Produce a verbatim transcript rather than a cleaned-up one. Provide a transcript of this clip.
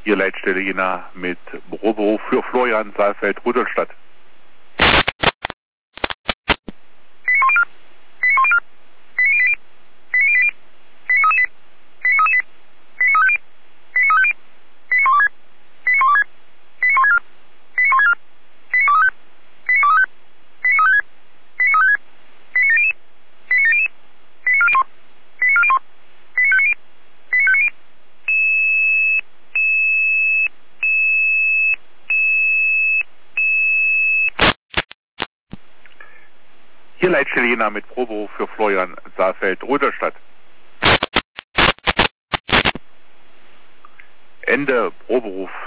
Hier Leitstelle Jena mit Büroberuf für Florian Saalfeld-Rudolstadt. Hier Leitstelle Jena mit Proberuf für Florian Saalfeld-Rudolstadt. Ende Proberuf.